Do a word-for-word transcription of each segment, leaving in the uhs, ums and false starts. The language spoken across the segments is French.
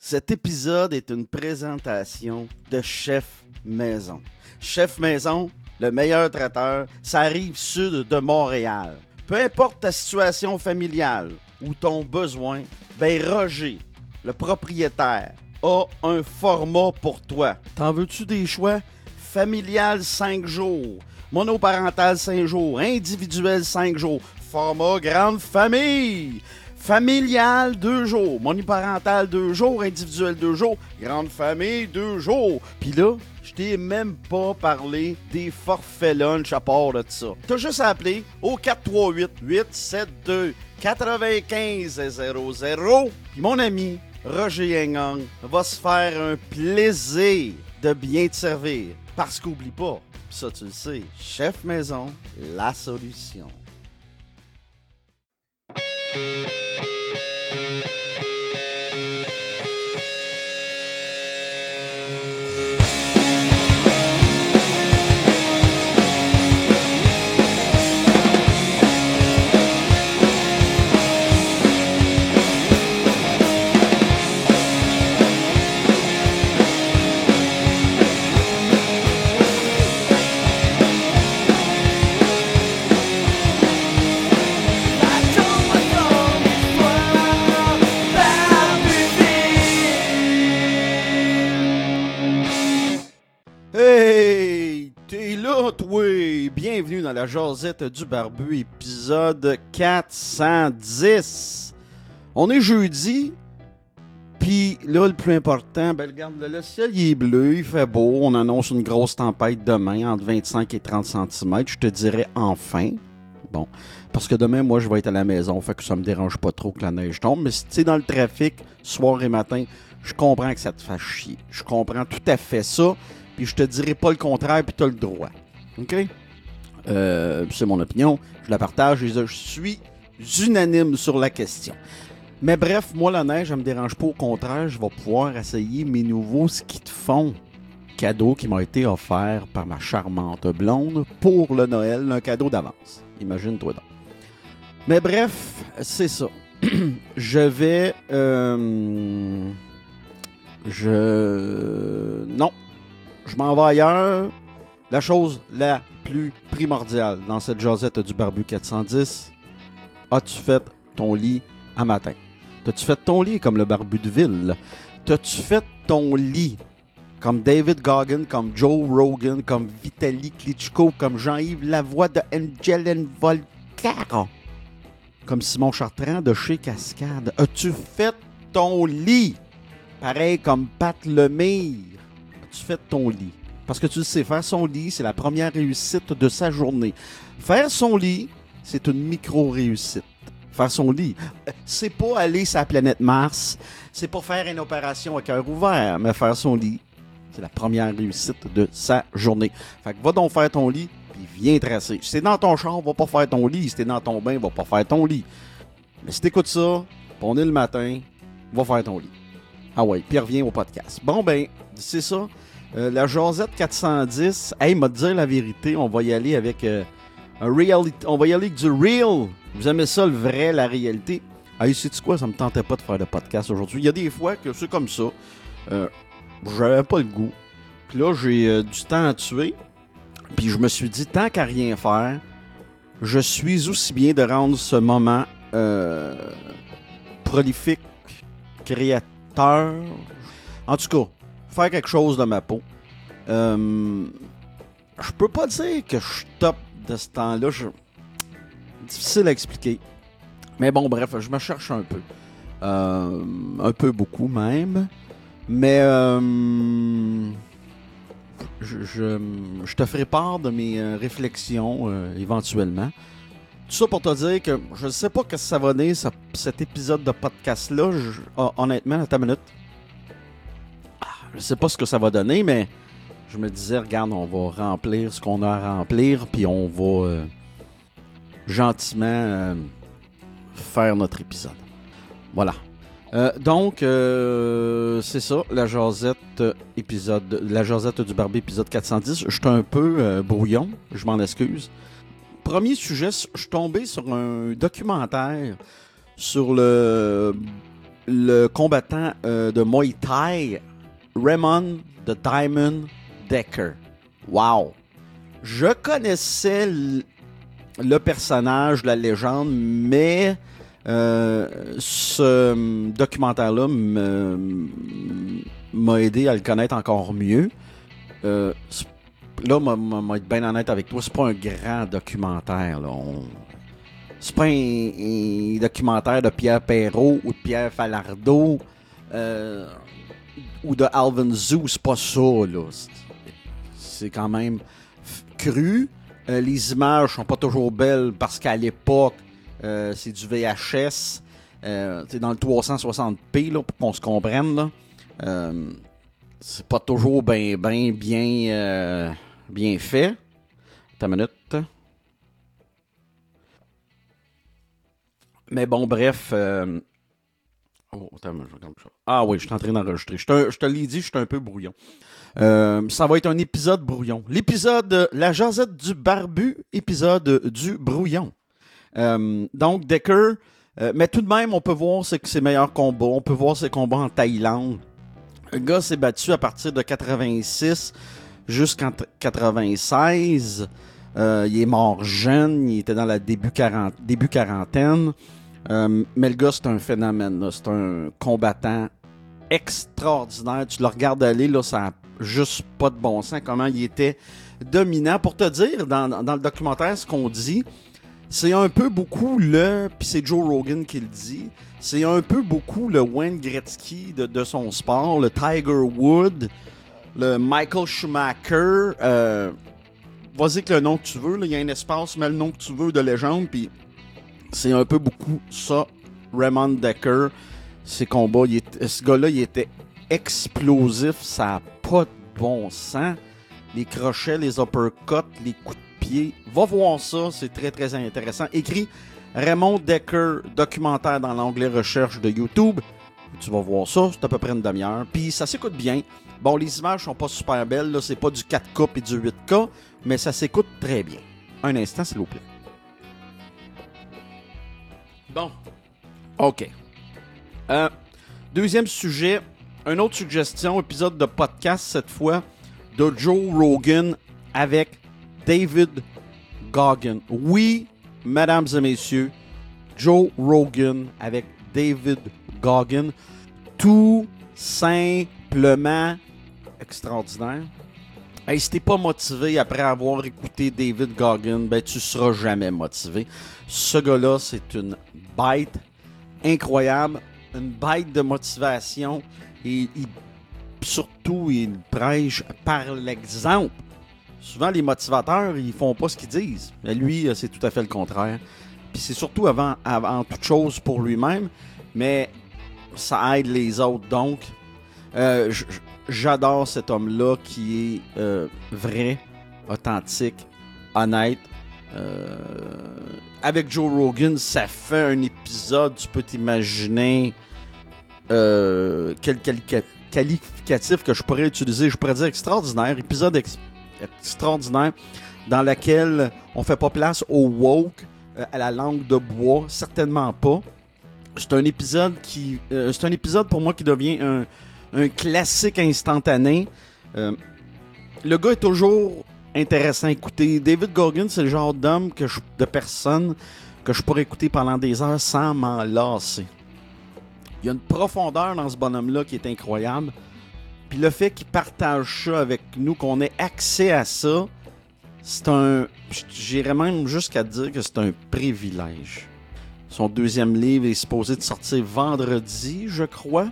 Cet épisode est une présentation de Chef Maison. Chef Maison, le meilleur traiteur, ça arrive sud de Montréal. Peu importe ta situation familiale ou ton besoin, ben Roger, le propriétaire, a un format pour toi. T'en veux-tu des choix? Familial cinq jours, monoparental cinq jours, individuel cinq jours, format grande famille. Familial, deux jours. Monoparental, deux jours. Individuel, deux jours. Grande famille, deux jours. Puis là, je t'ai même pas parlé des forfaits lunch à part de ça. T'as juste à appeler au quatre trois huit, huit sept deux, quatre cinq zéro zéro. Puis mon ami Roger Yengang va se faire un plaisir de bien te servir. Parce qu'oublie pas, pis ça tu le sais, Chef Maison, la solution. Hey, t'es là, toi! Bienvenue dans la Josette du Barbu, épisode quatre cent dix. On est jeudi, puis là, le plus important, ben regarde, le ciel il est bleu, il fait beau, on annonce une grosse tempête demain, entre vingt-cinq et trente centimètres, je te dirais enfin. Bon, parce que demain, moi, je vais être à la maison, fait que ça me dérange pas trop que la neige tombe, mais si tu es dans le trafic, soir et matin, je comprends que ça te fasse chier. Je comprends tout à fait ça. Puis je te dirai pas le contraire, puis t'as le droit. OK? Euh, c'est mon opinion. Je la partage et je suis unanime sur la question. Mais bref, moi, la neige, ça me dérange pas. Au contraire, je vais pouvoir essayer mes nouveaux skis de fond. Cadeau qui m'a été offert par ma charmante blonde pour le Noël. Un cadeau d'avance. Imagine-toi donc. Mais bref, c'est ça. je vais... Euh, je... Non. Je m'en vais ailleurs. La chose la plus primordiale dans cette Josette du Barbu quatre cent dix, as-tu fait ton lit à matin? T'as-tu fait ton lit comme le Barbu de ville? T'as-tu fait ton lit comme David Goggin, comme Joe Rogan, comme Vitaly Klitschko, comme Jean-Yves Lavoie de Angel Volcar, comme Simon Chartrand de chez Cascade? As-tu fait ton lit? Pareil comme Pat Lemire. Tu fais ton lit. Parce que tu le sais, faire son lit, c'est la première réussite de sa journée. Faire son lit, c'est une micro-réussite. Faire son lit, c'est pas aller sur la planète Mars, c'est pas faire une opération à cœur ouvert, mais faire son lit, c'est la première réussite de sa journée. Fait que va donc faire ton lit, puis viens tracer. Si t'es dans ton char, va pas faire ton lit. Si t'es dans ton bain, va pas faire ton lit. Mais si t'écoutes ça, puis on est le matin, va faire ton lit. Ah ouais, puis reviens au podcast. Bon ben, c'est ça. Euh, la Josette quatre cent dix, hey, m'a dire la vérité, on va y aller avec euh, un reality, on va y aller avec du real. Vous aimez ça, le vrai, la réalité? Hey, sais-tu quoi, ça me tentait pas de faire de podcast aujourd'hui. Il y a des fois que c'est comme ça. Euh, j'avais pas le goût. Puis là, j'ai euh, du temps à tuer. Puis je me suis dit, tant qu'à rien faire, je suis aussi bien de rendre ce moment euh, prolifique, créateur. En tout cas, faire quelque chose de ma peau. Euh, je peux pas dire que je suis top de ce temps-là. Je... Difficile à expliquer. Mais bon, bref, je me cherche un peu. Euh, un peu beaucoup même. Mais euh, je, je, je te ferai part de mes euh, réflexions euh, éventuellement. Tout ça pour te dire que je ne sais pas ce que ça va donner, ce, cet épisode de podcast-là. Je, oh, honnêtement, attends une minute. Je sais pas ce que ça va donner, mais je me disais, regarde, on va remplir ce qu'on a à remplir, puis on va euh, gentiment euh, faire notre épisode. Voilà. Euh, donc, euh, c'est ça, la Josette épisode, la Josette du Barbu épisode quatre cent dix. Je suis un peu euh, brouillon, je m'en excuse. Premier sujet, je suis tombé sur un documentaire sur le le combattant euh, de Muay Thai, Raymond the Diamond Decker. Wow! Je connaissais l- le personnage, la légende, mais euh, ce documentaire-là me, m'a aidé à le connaître encore mieux. Euh, là, m'a, m'a être bien honnête avec toi, c'est pas un grand documentaire. Là. On... C'est pas un, un documentaire de Pierre Perrault ou de Pierre Falardeau euh, ou de Alvin Zoo, c'est pas ça. Là. C'est, c'est quand même cru. Euh, les images sont pas toujours belles parce qu'à l'époque, euh, c'est du V H S. Euh, c'est dans le trois cent soixante p là, pour qu'on se comprenne. Là. Euh, c'est pas toujours bien ben, bien, euh, bien fait. Attends une minute. Mais bon, bref. Euh... Oh, attends, je regarde ça. Ah oui, je suis en train d'enregistrer. Je te, je te l'ai dit, je suis un peu brouillon. Euh, ça va être un épisode brouillon. L'épisode La Jazette du Barbu, épisode du brouillon. Euh, donc, Decker, euh, mais tout de même, on peut voir ses, ses meilleurs combats. On peut voir ses combats en Thaïlande. Le gars s'est battu à partir de quatre-vingt-six jusqu'en quatre-vingt-seize. Euh, il est mort jeune, il était dans la début, quarante, début quarantaine. Euh, mais le gars, c'est un phénomène. Là. C'est un combattant extraordinaire. Tu le regardes aller, là, ça n'a juste pas de bon sens. Comment il était dominant. Pour te dire, dans, dans le documentaire, ce qu'on dit, c'est un peu beaucoup le... Puis c'est Joe Rogan qui le dit. C'est un peu beaucoup le Wayne Gretzky de, de son sport, le Tiger Woods, le Michael Schumacher. Euh, vas-y avec le nom que tu veux. Il y a un espace, mets le nom que tu veux de légende. Puis c'est un peu beaucoup ça, Raymond Decker. Ses combats, il est, ce gars-là, il était explosif. Ça n'a pas de bon sens. Les crochets, les uppercuts, les coups de pied. Va voir ça, c'est très très intéressant. Écrit Raymond Decker, documentaire dans l'onglet recherche de YouTube. Tu vas voir ça, c'est à peu près une demi-heure. Puis ça s'écoute bien. Bon, les images sont pas super belles, là, c'est pas du quatre K et du huit K, mais ça s'écoute très bien. Un instant, s'il vous plaît. Bon. OK. Euh, deuxième sujet, une autre suggestion, épisode de podcast cette fois, de Joe Rogan avec David Goggin. Oui, mesdames et messieurs, Joe Rogan avec David Goggin. Tout simplement extraordinaire. Hey, si t'es pas motivé après avoir écouté David Goggin, ben tu seras jamais motivé. Ce gars-là, c'est une bête incroyable, une bête de motivation et il, surtout, il prêche par l'exemple. Souvent, les motivateurs, ils font pas ce qu'ils disent. Mais lui, c'est tout à fait le contraire. Puis c'est surtout avant, avant toute chose pour lui-même, mais ça aide les autres. Donc, euh, j'adore cet homme-là qui est euh, vrai, authentique, honnête. Euh, avec Joe Rogan, ça fait un épisode, tu peux t'imaginer euh, quel, quel, quel qualificatif que je pourrais utiliser. Je pourrais dire extraordinaire, épisode ex, extraordinaire dans lequel on fait pas place au woke, euh, à la langue de bois, certainement pas. C'est un épisode qui, euh, c'est un épisode pour moi qui devient un, un classique instantané. Euh, le gars est toujours intéressant à écouter. David Goggin, c'est le genre d'homme, que je, de personne que je pourrais écouter pendant des heures sans m'en lasser. Il y a une profondeur dans ce bonhomme-là qui est incroyable. Puis le fait qu'il partage ça avec nous, qu'on ait accès à ça, c'est un... J'irais même jusqu'à dire que c'est un privilège. Son deuxième livre est supposé de sortir vendredi, je crois.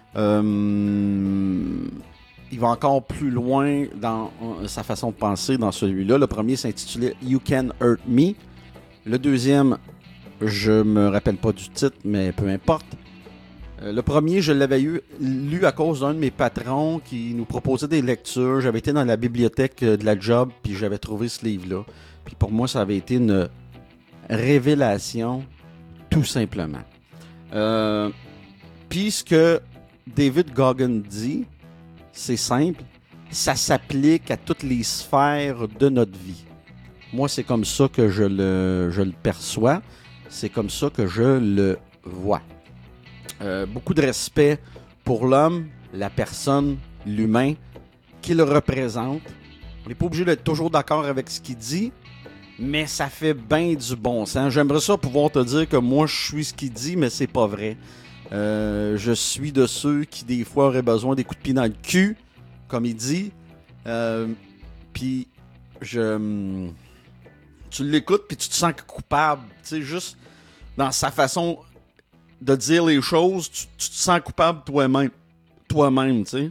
Euh... Il va encore plus loin dans sa façon de penser dans celui-là. Le premier s'intitulait You Can Hurt Me. Le deuxième, je me rappelle pas du titre, mais peu importe. Le premier, je l'avais eu, lu à cause d'un de mes patrons qui nous proposait des lectures. J'avais été dans la bibliothèque de la job, puis j'avais trouvé ce livre-là. Puis pour moi, ça avait été une révélation, tout simplement. Euh, puis ce que David Goggin dit, c'est simple, ça s'applique à toutes les sphères de notre vie. Moi, c'est comme ça que je le, je le perçois. C'est comme ça que je le vois. Euh, beaucoup de respect pour l'homme, la personne, l'humain qui le représente. On n'est pas obligé d'être toujours d'accord avec ce qu'il dit, mais ça fait bien du bon sens. J'aimerais ça pouvoir te dire que moi, je suis ce qu'il dit, mais c'est pas vrai. Euh, je suis de ceux qui, des fois, auraient besoin des coups de pied dans le cul, comme il dit. Euh, puis, je... tu l'écoutes, puis tu te sens coupable. Tu sais, juste dans sa façon de dire les choses, tu, tu te sens coupable toi-même. Toi-même, tu sais.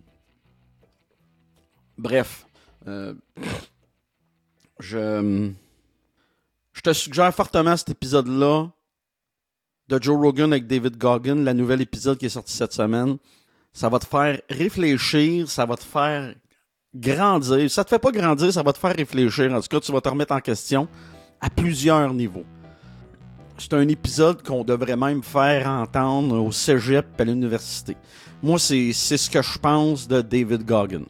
Bref. Euh, je, je te suggère fortement cet épisode-là de Joe Rogan avec David Goggins, la nouvelle épisode qui est sorti cette semaine. Ça va te faire réfléchir, ça va te faire grandir. Si ça te fait pas grandir, ça va te faire réfléchir. En tout cas, tu vas te remettre en question à plusieurs niveaux. C'est un épisode qu'on devrait même faire entendre au cégep à l'université. Moi, c'est, c'est ce que je pense de David Goggins.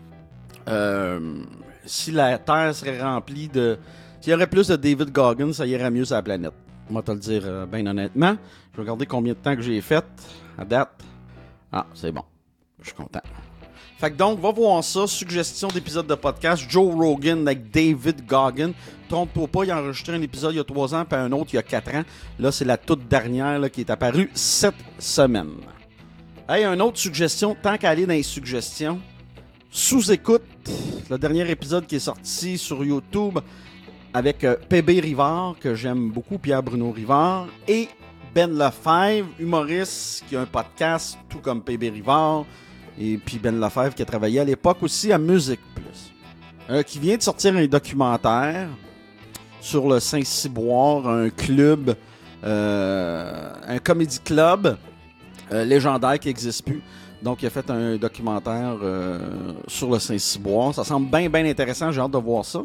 Euh, si la Terre serait remplie de... S'il y aurait plus de David Goggins, ça irait mieux sur la planète. Moi, te le dire euh, bien honnêtement. Je vais regarder combien de temps que j'ai fait à date. Ah, c'est bon. Je suis content. Fait que donc, va voir ça. Suggestion d'épisode de podcast. Joe Rogan avec David Goggins. Trompe-toi pas, il a enregistré un épisode il y a trois ans, puis un autre il y a quatre ans. Là, c'est la toute dernière là, qui est apparue cette semaine. Hey, une autre suggestion, tant qu'à aller dans les suggestions. Sous-écoute, le dernier épisode qui est sorti sur YouTube avec euh, P B Rivard, que j'aime beaucoup, Pierre-Bruno Rivard, et Ben Lefebvre, humoriste, qui a un podcast, tout comme P B Rivard, et puis Ben Lefebvre qui a travaillé à l'époque aussi à Musique Plus, euh, qui vient de sortir un documentaire sur le Saint-Cyboire, un club, euh, un comedy club euh, légendaire qui n'existe plus. Donc, il a fait un documentaire euh, sur le Saint-Cyboire. Ça semble bien, bien intéressant. J'ai hâte de voir ça.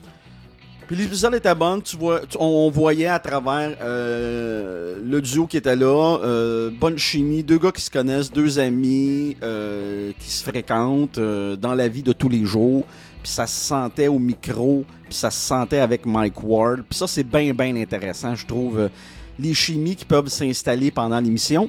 Puis l'épisode était bon. Tu vois, tu, on, on voyait à travers euh, le duo qui était là. Euh, bonne chimie. Deux gars qui se connaissent. Deux amis euh, qui se fréquentent euh, dans la vie de tous les jours. Puis ça se sentait au micro. Puis ça se sentait avec Mike Ward. Puis ça, c'est bien, bien intéressant, je trouve. Euh, les chimies qui peuvent s'installer pendant l'émission.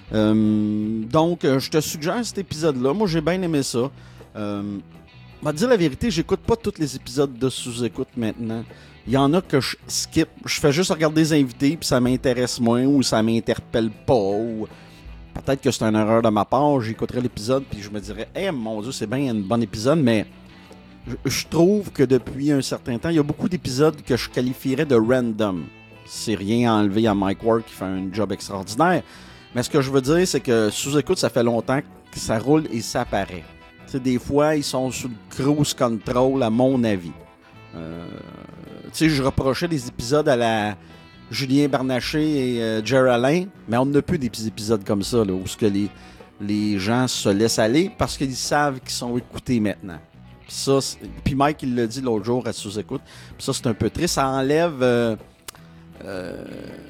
Euh, donc, euh, je te suggère cet épisode-là. Moi, j'ai bien aimé ça. Euh, on va te dire la vérité, j'écoute pas tous les épisodes de sous-écoute maintenant. Il y en a que je skip. Je fais juste regarder les invités, puis ça m'intéresse moins, ou ça m'interpelle pas, ou peut-être que c'est une erreur de ma part. J'écouterais l'épisode, puis je me dirais, « Eh, hey, mon Dieu, c'est bien un bon épisode, mais je, je trouve que depuis un certain temps, il y a beaucoup d'épisodes que je qualifierais de random. C'est rien à enlever à Mike Ward qui fait un job extraordinaire. Mais ce que je veux dire, c'est que sous-écoute, ça fait longtemps que ça roule et ça paraît. Tu sais, des fois, ils sont sous le cruise control, à mon avis. Euh, tu sais, je reprochais des épisodes à la Julien Bernatchez et euh, Jerry Alain, mais on n'a plus des petits épisodes comme ça, là, où ce que les, les gens se laissent aller parce qu'ils savent qu'ils sont écoutés maintenant. Puis ça, puis Mike, il l'a dit l'autre jour à sous-écoute. Puis ça, c'est un peu triste. Ça enlève euh, euh,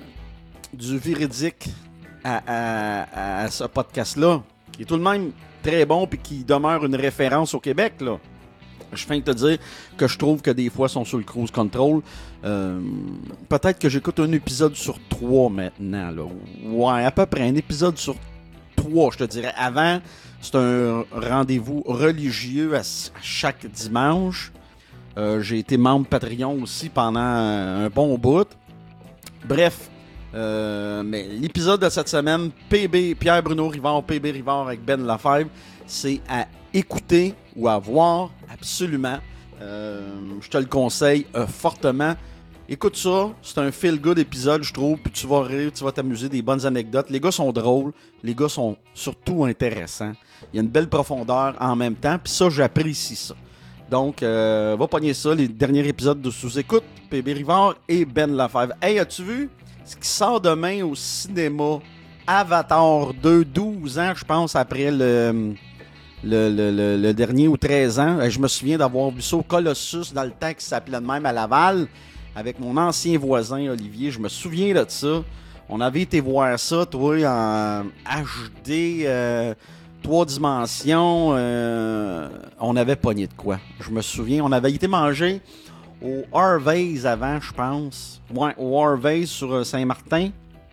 du véridique À, à, à ce podcast-là, qui est tout de même très bon et qui demeure une référence au Québec, là. Je viens de te dire que je trouve que des fois, ils sont sur le cruise control. Euh, peut-être que j'écoute un épisode sur trois maintenant, là. Ouais, à peu près un épisode sur trois, je te dirais. Avant, c'est un rendez-vous religieux à, à chaque dimanche. Euh, j'ai été membre Patreon aussi pendant un bon bout. Bref, Euh, mais l'épisode de cette semaine, P B, Pierre-Bruno Rivard, P B Rivard avec Ben Lefebvre, c'est à écouter ou à voir absolument. Euh, je te le conseille euh, fortement. Écoute ça, c'est un feel-good épisode, je trouve, puis tu vas rire, tu vas t'amuser, des bonnes anecdotes. Les gars sont drôles, les gars sont surtout intéressants. Il y a une belle profondeur en même temps, puis ça, j'apprécie ça. Donc, euh, va pogner ça, les derniers épisodes de Sous-Écoute, P B Rivard et Ben Lefebvre. Hey, as-tu vu ce qui sort demain au cinéma? Avatar deux, douze ans, je pense, après le, le, le, le, le dernier ou treize ans. Je me souviens d'avoir vu ça au Colossus dans le temps qui s'appelait de même à Laval, avec mon ancien voisin Olivier. Je me souviens de ça. On avait été voir ça, toi, en H D, euh, trois dimensions. Euh, on avait pogné de quoi. Je me souviens, on avait été manger au Harvey's avant, je pense. Ouais, au Harvey's sur Saint-Martin. Puis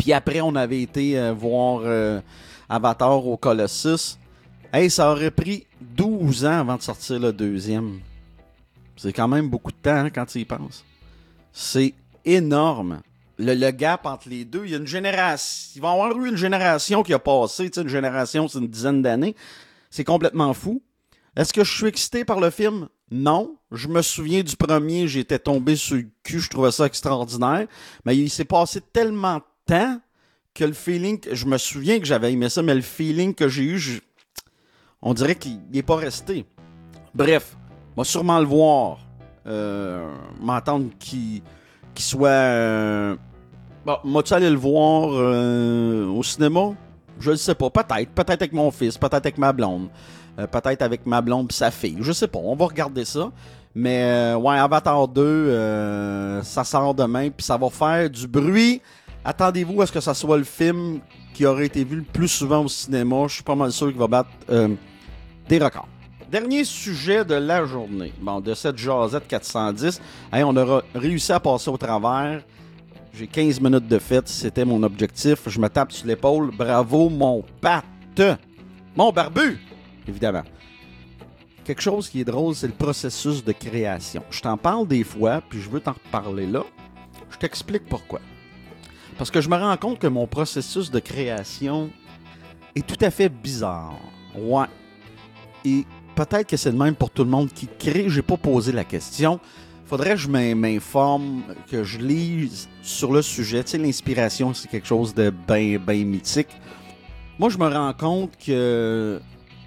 Puis après, on avait été euh, voir euh, Avatar au Colossus. Hey, ça aurait pris douze ans avant de sortir le deuxième. C'est quand même beaucoup de temps hein, quand tu y penses. C'est énorme. Le, le gap entre les deux, il y a une génération. Il va y avoir eu une génération qui a passé. Tu sais, une génération, c'est une dizaine d'années. C'est complètement fou. Est-ce que je suis excité par le film? Non. Je me souviens du premier, j'étais tombé sur le cul, je trouvais ça extraordinaire. Mais il s'est passé tellement de temps que le feeling, je me souviens que j'avais aimé ça, mais le feeling que j'ai eu, je, on dirait qu'il n'est pas resté. Bref, on va sûrement le voir. Euh, m'entendre qu'il, qu'il soit... Euh, bon, moi-tu allé le voir euh, au cinéma? Je ne sais pas. Peut-être. Peut-être avec mon fils, peut-être avec ma blonde. Euh, peut-être avec ma blonde et sa fille. Je sais pas, on va regarder ça. Mais euh, ouais, Avatar deux, euh, ça sort demain, puis ça va faire du bruit. Attendez-vous à ce que ça soit le film qui aurait été vu le plus souvent au cinéma. Je suis pas mal sûr qu'il va battre euh, des records. Dernier sujet de la journée. Bon, de cette jasette quatre cent dix. Hey, on aura réussi à passer au travers. J'ai quinze minutes de fête, c'était mon objectif. Je me tape sur l'épaule. Bravo, mon pâte. Mon barbu! Évidemment. Quelque chose qui est drôle, c'est le processus de création. Je t'en parle des fois, puis je veux t'en reparler là. Je t'explique pourquoi. Parce que je me rends compte que mon processus de création est tout à fait bizarre. Ouais. Et peut-être que c'est le même pour tout le monde qui crée. J'ai pas posé la question. Faudrait que je m'informe, que je lise sur le sujet. Tu sais, l'inspiration, c'est quelque chose de bien, bien mythique. Moi, je me rends compte que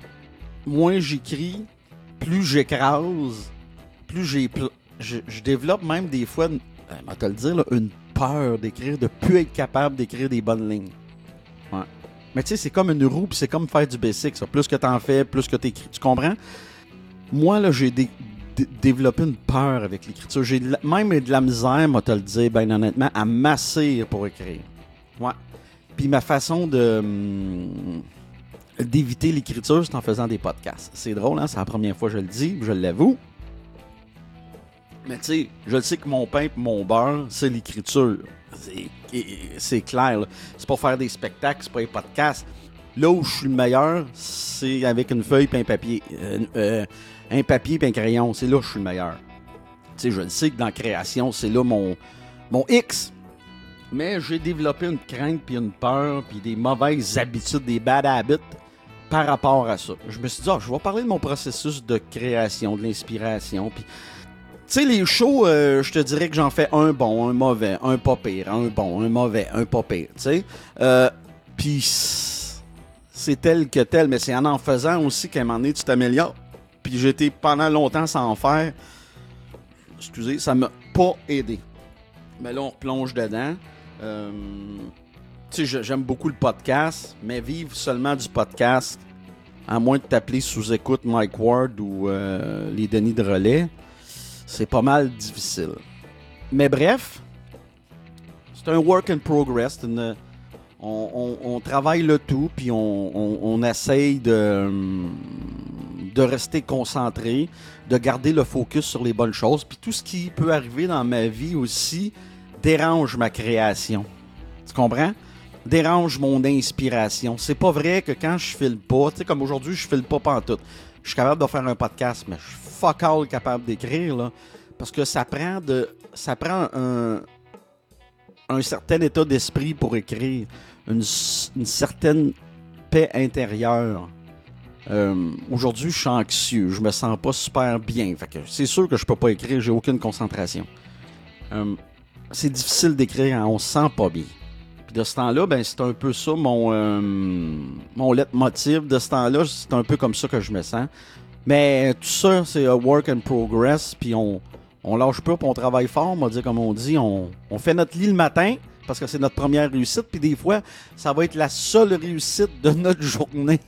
moins j'écris, plus j'écrase, plus j'ai... Pl- je, je développe même des fois, euh, je vais te le dire, là, une peur d'écrire, de plus être capable d'écrire des bonnes lignes. Ouais. Mais tu sais, c'est comme une roue, puis c'est comme faire du basic, ça. Plus que t'en fais, plus que t'écris. Tu comprends? Moi, là, j'ai des... développer une peur avec l'écriture. J'ai de la, même de la misère, moi te le dire, ben honnêtement, à m'asseoir pour écrire. Ouais. Puis ma façon de hum, d'éviter l'écriture, c'est en faisant des podcasts. C'est drôle, hein? C'est la première fois que je le dis, je l'avoue. Mais tu sais, je le sais que mon pain et mon beurre, c'est l'écriture. C'est, c'est clair, là. C'est pour faire des spectacles, c'est pas des podcasts. Là où je suis le meilleur, c'est avec une feuille et un papier. Euh, euh, un papier et un crayon, c'est là que je suis le meilleur. Tu sais, je le sais que dans la création, c'est là mon, mon X. Mais j'ai développé une crainte, puis une peur, puis des mauvaises habitudes, des bad habits par rapport à ça. Je me suis dit, oh, je vais parler de mon processus de création, de l'inspiration. Puis, tu sais, les shows, euh, je te dirais que j'en fais un bon, un mauvais, un pas pire, un bon, un mauvais, un pas pire, tu sais. Euh, puis, c'est tel que tel, mais c'est en en faisant aussi qu'à un moment donné, tu t'améliores. Puis j'ai été pendant longtemps sans en faire. Excusez, ça m'a pas aidé. Mais là, on replonge dedans. Euh, tu sais, j'aime beaucoup le podcast, mais vivre seulement du podcast, à moins de t'appeler sous-écoute Mike Ward ou euh, les Denis de Relais, c'est pas mal difficile. Mais bref, c'est un work in progress. Une, on, on, on travaille le tout, puis on, on, on essaye de... de rester concentré, de garder le focus sur les bonnes choses. Puis tout ce qui peut arriver dans ma vie aussi dérange ma création. Tu comprends? Dérange mon inspiration. C'est pas vrai que quand je file pas, tu sais, comme aujourd'hui, je file pas pantoute. Je suis capable de faire un podcast, mais je suis fuck all capable d'écrire, là. Parce que ça prend de. Ça prend un, un certain état d'esprit pour écrire. Une, une certaine paix intérieure. Euh, aujourd'hui, je suis anxieux, je me sens pas super bien. Fait que c'est sûr que je peux pas écrire, j'ai aucune concentration. Euh, c'est difficile d'écrire, hein, on se sent pas bien. Puis de ce temps-là, ben c'est un peu ça mon euh, mon leitmotiv. De ce temps-là, c'est un peu comme ça que je me sens. Mais tout ça, c'est un work in progress. Puis on on lâche pas, puis on travaille fort. On va dire comme on dit, on on fait notre lit le matin parce que c'est notre première réussite. Puis des fois, ça va être la seule réussite de notre journée.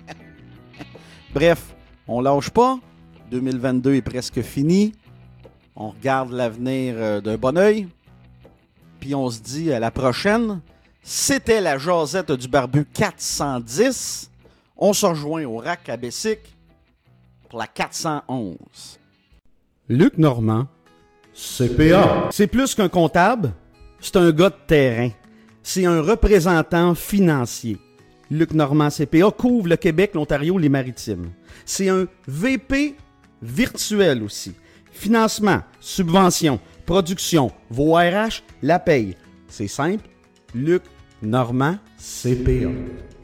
Bref, on lâche pas. deux mille vingt-deux est presque fini. On regarde l'avenir euh, d'un bon œil. Puis on se dit à la prochaine. C'était la jasette du barbu quatre cent dix. On se rejoint au Rack à Bessic pour la quatre cent onze. Luc Normand, C P A. C'est plus qu'un comptable, c'est un gars de terrain. C'est un représentant financier. Luc Normand C P A couvre le Québec, l'Ontario, les Maritimes. C'est un V P virtuel aussi. Financement, subvention, production, vos R H, la paye. C'est simple. Luc Normand C P A.